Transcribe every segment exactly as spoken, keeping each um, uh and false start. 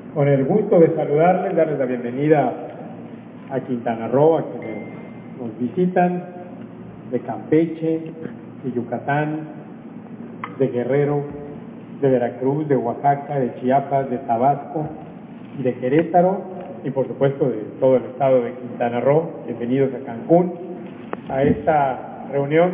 Con el gusto de saludarles, darles la bienvenida a Quintana Roo, a quienes nos visitan de Campeche, de Yucatán, de Guerrero, de Veracruz, de Oaxaca, de Chiapas, de Tabasco y de Querétaro, y por supuesto de todo el estado de Quintana Roo. Bienvenidos a Cancún, a esta reunión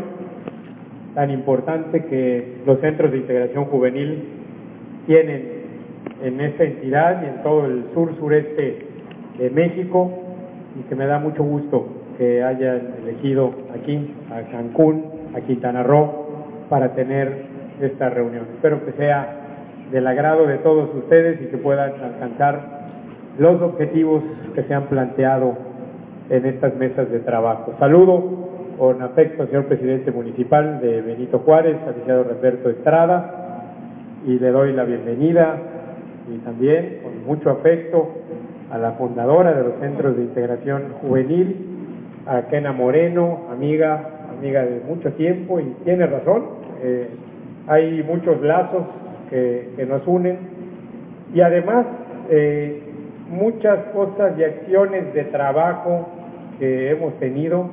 tan importante que los centros de integración juvenil tienen en esta entidad y en todo el sur-sureste de México, y que me da mucho gusto que hayan elegido aquí, a Cancún, a Quintana Roo, para tener esta reunión. Espero que sea del agrado de todos ustedes y que puedan alcanzar los objetivos que se han planteado en estas mesas de trabajo. Saludo con afecto al señor presidente municipal de Benito Juárez, al licenciado Roberto Estrada, y le doy la bienvenida, y también con mucho afecto a la fundadora de los centros de integración juvenil, a Kena Moreno, amiga, amiga de mucho tiempo, y tiene razón, eh, hay muchos lazos que, que nos unen, y además eh, muchas cosas y acciones de trabajo que hemos tenido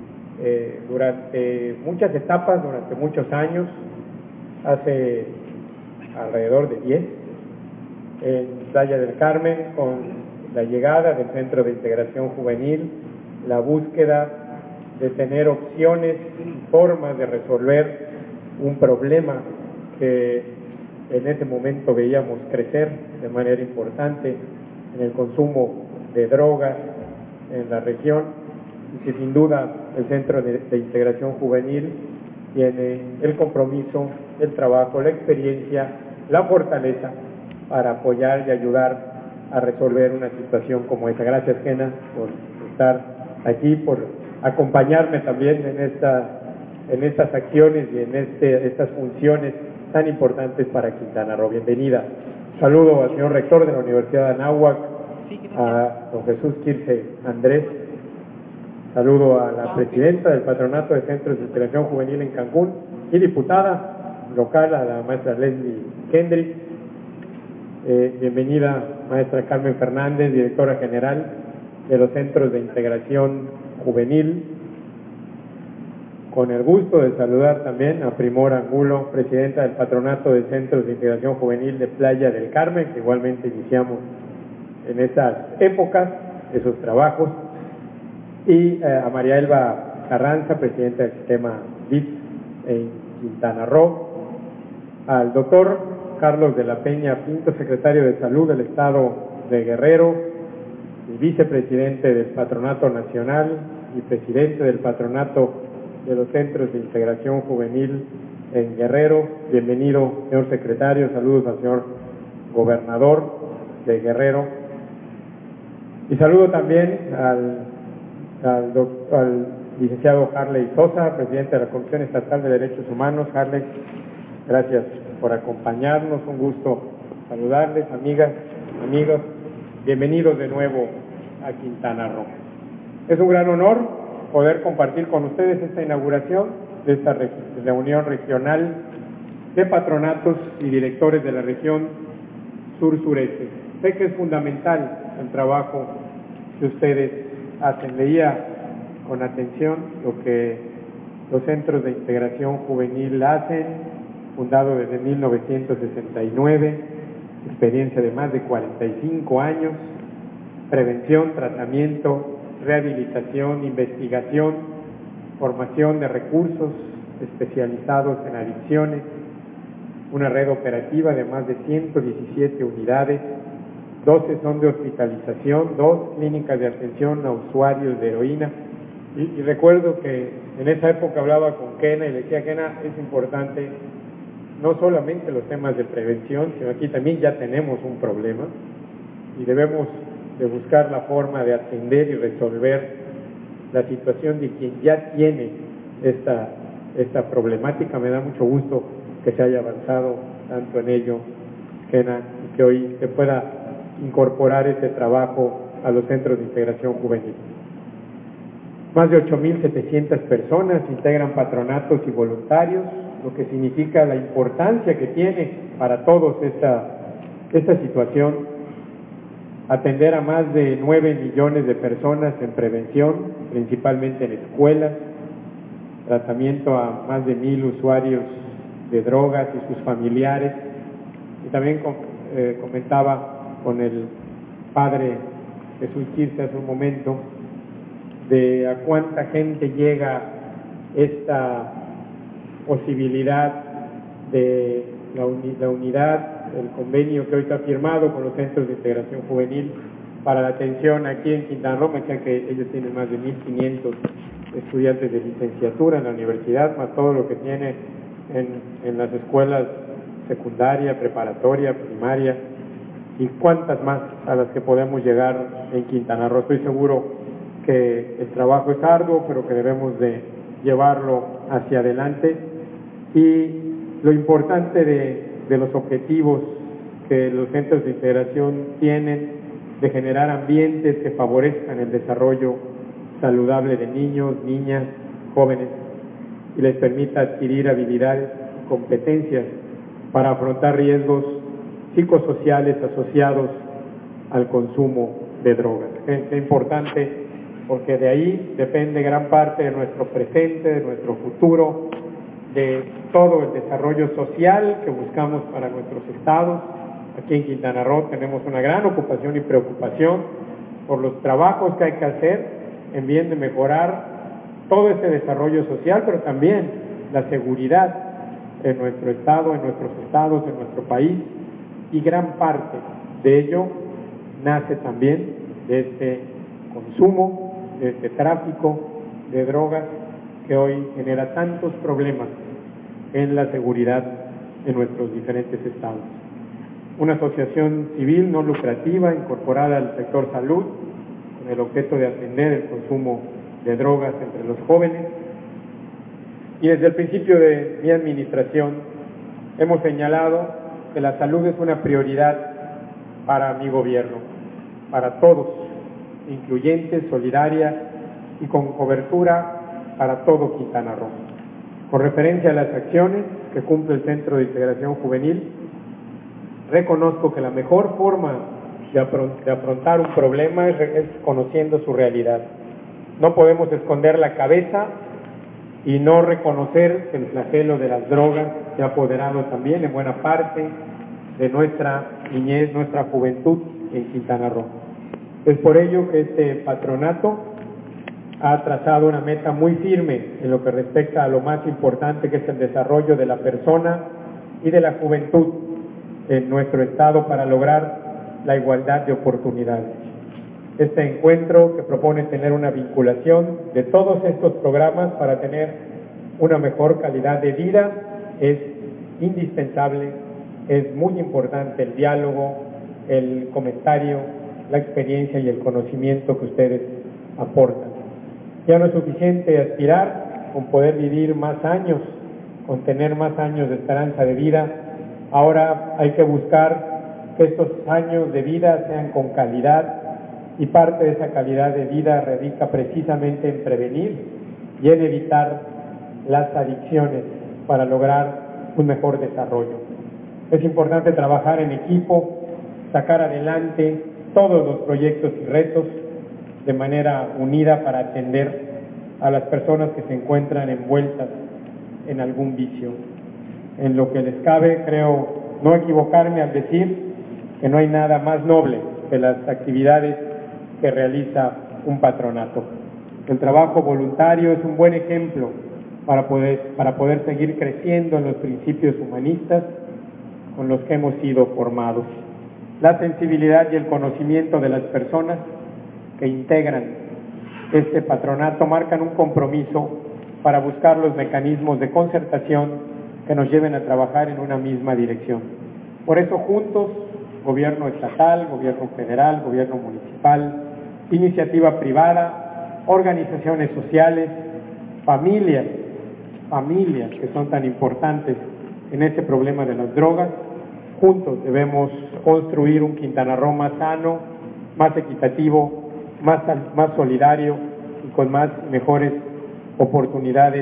eh, durante muchas etapas, durante muchos años, hace alrededor de diez, en Playa del Carmen, con la llegada del Centro de Integración Juvenil, la búsqueda de tener opciones y formas de resolver un problema que en ese momento veíamos crecer de manera importante en el consumo de drogas en la región, y que sin duda el Centro de, de Integración Juvenil tiene el compromiso, el trabajo, la experiencia, la fortaleza para apoyar y ayudar a resolver una situación como esa. Gracias, Kena, por estar aquí, por acompañarme también en, esta, en estas acciones y en este, estas funciones tan importantes para Quintana Roo. Bienvenida. Saludo al señor rector de la Universidad de Anáhuac, a don Jesús Quirce Andrés. Saludo a la presidenta del Patronato de Centros de Integración Juvenil en Cancún y diputada local, a la maestra Leslie Kendrick. Eh, bienvenida, maestra Carmen Fernández, directora general de los Centros de Integración Juvenil. Con el gusto de saludar también a Primor Angulo, presidenta del Patronato de Centros de Integración Juvenil de Playa del Carmen, que igualmente iniciamos en esas épocas, esos trabajos, y eh, a María Elba Carranza, presidenta del sistema V I P en Quintana Roo, al doctor Carlos de la Peña Pinto, secretario de Salud del Estado de Guerrero y vicepresidente del Patronato Nacional y presidente del Patronato de los Centros de Integración Juvenil en Guerrero. Bienvenido, señor secretario. Saludos al señor gobernador de Guerrero. Y saludo también al, al, doctor, al licenciado Harley Sosa, presidente de la Comisión Estatal de Derechos Humanos. Harley, gracias por acompañarnos, un gusto saludarles, amigas, amigos, bienvenidos de nuevo a Quintana Roo. Es un gran honor poder compartir con ustedes esta inauguración de esta reunión regional de patronatos y directores de la región sur-sureste. Sé que es fundamental el trabajo que ustedes hacen. Leía con atención lo que los centros de integración juvenil hacen, fundado desde mil novecientos sesenta y nueve, experiencia de más de cuarenta y cinco años, prevención, tratamiento, rehabilitación, investigación, formación de recursos especializados en adicciones, una red operativa de más de ciento diecisiete unidades, doce son de hospitalización, dos clínicas de atención a usuarios de heroína. Y, y recuerdo que en esa época hablaba con Kena y le decía: Kena, es importante no solamente los temas de prevención, sino aquí también ya tenemos un problema y debemos de buscar la forma de atender y resolver la situación de quien ya tiene esta, esta problemática. Me da mucho gusto que se haya avanzado tanto en ello, Kena, y que hoy se pueda incorporar este trabajo a los centros de integración juvenil. Más de ocho mil setecientas personas integran patronatos y voluntarios, lo que significa la importancia que tiene para todos esta, esta situación atender a más de nueve millones de personas en prevención, principalmente en escuelas, tratamiento a más de mil usuarios de drogas y sus familiares. Y también eh, comentaba con el padre Jesús Quirce hace un momento de a cuánta gente llega esta posibilidad de la, uni, la unidad, el convenio que hoy está firmado con los centros de integración juvenil para la atención aquí en Quintana Roo. Me decía que ellos tienen más de mil quinientos estudiantes de licenciatura en la universidad, más todo lo que tiene en, en las escuelas secundaria, preparatoria, primaria, y cuántas más a las que podemos llegar en Quintana Roo. Estoy seguro que el trabajo es arduo, pero que debemos de llevarlo hacia adelante. Y lo importante de, de los objetivos que los centros de integración tienen, de generar ambientes que favorezcan el desarrollo saludable de niños, niñas, jóvenes, y les permita adquirir habilidades y competencias para afrontar riesgos psicosociales asociados al consumo de drogas. Es importante porque de ahí depende gran parte de nuestro presente, de nuestro futuro, de todo el desarrollo social que buscamos para nuestros estados. Aquí en Quintana Roo tenemos una gran ocupación y preocupación por los trabajos que hay que hacer en bien de mejorar todo ese desarrollo social, pero también la seguridad en nuestro estado, en nuestros estados, en nuestro país, y gran parte de ello nace también de este consumo, de este tráfico de drogas que hoy genera tantos problemas en la seguridad en nuestros diferentes estados. Una asociación civil no lucrativa incorporada al sector salud con el objeto de atender el consumo de drogas entre los jóvenes. Y desde el principio de mi administración hemos señalado que la salud es una prioridad para mi gobierno, para todos, incluyente, solidaria y con cobertura para todo Quintana Roo. Con referencia a las acciones que cumple el Centro de Integración Juvenil, reconozco que la mejor forma de, afront de afrontar un problema es, es conociendo su realidad. No podemos esconder la cabeza y no reconocer que el flagelo de las drogas se ha apoderado también en buena parte de nuestra niñez, nuestra juventud en Quintana Roo. Es por ello que este patronato ha trazado una meta muy firme en lo que respecta a lo más importante, que es el desarrollo de la persona y de la juventud en nuestro estado para lograr la igualdad de oportunidades. Este encuentro, que propone tener una vinculación de todos estos programas para tener una mejor calidad de vida, es indispensable, es muy importante el diálogo, el comentario, la experiencia y el conocimiento que ustedes aportan. Ya no es suficiente aspirar con poder vivir más años, con tener más años de esperanza de vida. Ahora hay que buscar que estos años de vida sean con calidad, y parte de esa calidad de vida radica precisamente en prevenir y en evitar las adicciones para lograr un mejor desarrollo. Es importante trabajar en equipo, sacar adelante todos los proyectos y retos de manera unida para atender a las personas que se encuentran envueltas en algún vicio. En lo que les cabe, creo no equivocarme al decir que no hay nada más noble que las actividades que realiza un patronato. El trabajo voluntario es un buen ejemplo para poder, para poder seguir creciendo en los principios humanistas con los que hemos sido formados. La sensibilidad y el conocimiento de las personas que integran este patronato marcan un compromiso para buscar los mecanismos de concertación que nos lleven a trabajar en una misma dirección. Por eso juntos, gobierno estatal, gobierno federal, gobierno municipal, iniciativa privada, organizaciones sociales, familias, familias que son tan importantes en este problema de las drogas, juntos debemos construir un Quintana Roo más sano, más equitativo, más, más solidario y con más mejores oportunidades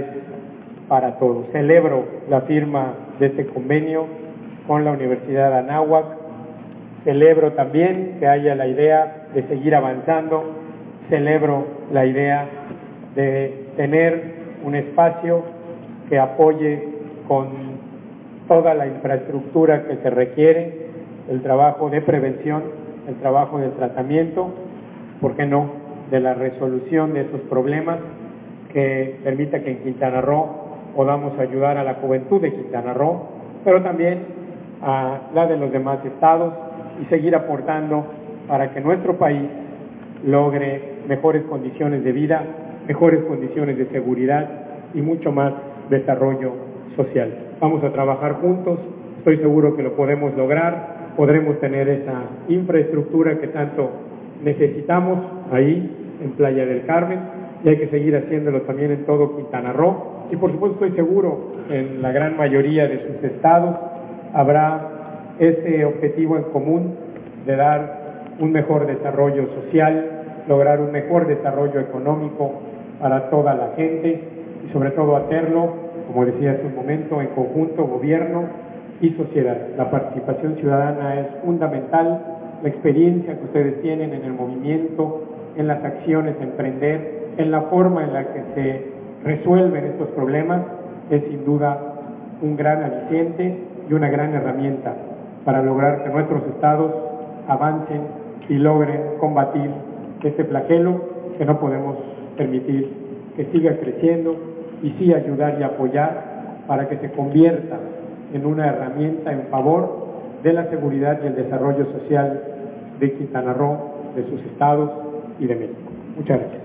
para todos. Celebro la firma de este convenio con la Universidad de Anáhuac. Celebro también que haya la idea de seguir avanzando, celebro la idea de tener un espacio que apoye con toda la infraestructura que se requiere, el trabajo de prevención, el trabajo del tratamiento, ¿por qué no?, de la resolución de esos problemas, que permita que en Quintana Roo podamos ayudar a la juventud de Quintana Roo, pero también a la de los demás estados, y seguir aportando para que nuestro país logre mejores condiciones de vida, mejores condiciones de seguridad y mucho más desarrollo social. Vamos a trabajar juntos, estoy seguro que lo podemos lograr, podremos tener esa infraestructura que tanto necesitamos ahí en Playa del Carmen, y hay que seguir haciéndolo también en todo Quintana Roo, y por supuesto estoy seguro en la gran mayoría de sus estados habrá ese objetivo en común de dar un mejor desarrollo social, lograr un mejor desarrollo económico para toda la gente y sobre todo hacerlo, como decía hace un momento, en conjunto gobierno y sociedad. La participación ciudadana es fundamental, la experiencia que ustedes tienen en el movimiento, en las acciones a emprender, en la forma en la que se resuelven estos problemas, es sin duda un gran aliciente y una gran herramienta para lograr que nuestros estados avancen y logren combatir este flagelo que no podemos permitir que siga creciendo, y sí ayudar y apoyar para que se convierta en una herramienta en favor de la seguridad y el desarrollo social de Quintana Roo, de sus estados y de México. Muchas gracias.